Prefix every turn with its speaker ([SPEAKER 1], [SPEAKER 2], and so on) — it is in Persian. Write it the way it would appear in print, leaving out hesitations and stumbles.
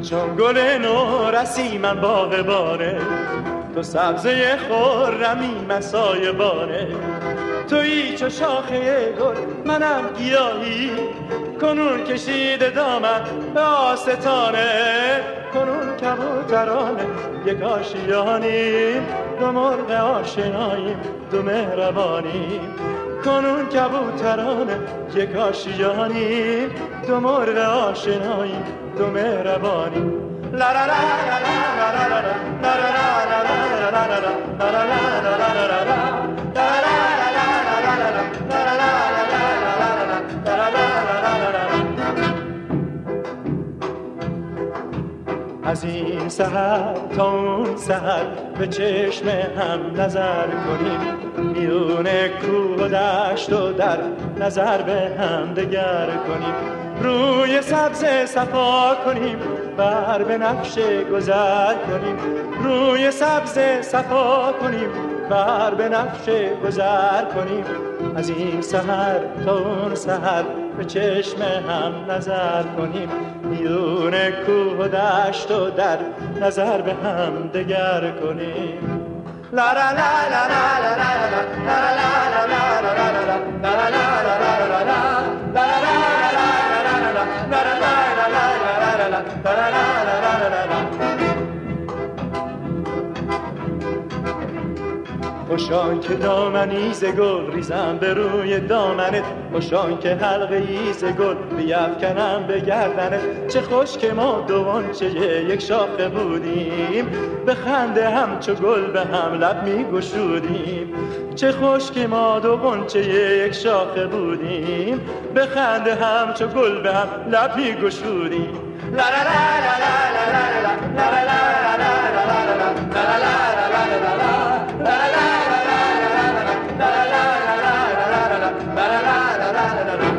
[SPEAKER 1] چون گل نورسی من باغ باره، تو سبزه خرمی من سایه باره. تویی چو شاخه گل منم گیاهی، کنون کشیده دامن به آستانه. کنون کبوترانه یک آشیانیم، دو مرغ آشناییم دو مهربانیم. کنون کبوترانه یک آشیانیم، دو مرغ آشناییم دو مهربانیم. لا لا لا لا لا لا لا از این سحر تا اون سحر به چشم هم نظر کنیم، میون کوه و دشت و در نظر به هم دگر کنیم. روی سبز صفا کنیم بر به نقش گذر کنیم، روی سبز صفا کنیم بر به نقش گذر کنیم. از این سحر تا اون سحر به چشم هم نظر کنیم، میون کوه و دشت و در نظر به هم دگر کنیم. لا لا لا لا لا لا لا لا لا خوشان که دامنی ز گل ریزم به روی دامنت، خوشان که حلقه ای ز گل بیفکنم به گردنت. چه خوش که ما دو غنچه یک شاخه بودیم، به خنده همچو گل به هم لب می گشودیم. چه خوش که ما دو غنچه یک شاخه بودیم، به خنده همچو گل به هم لب می گشودیم. لا لا لا لا لا لا لا لا لا لا لا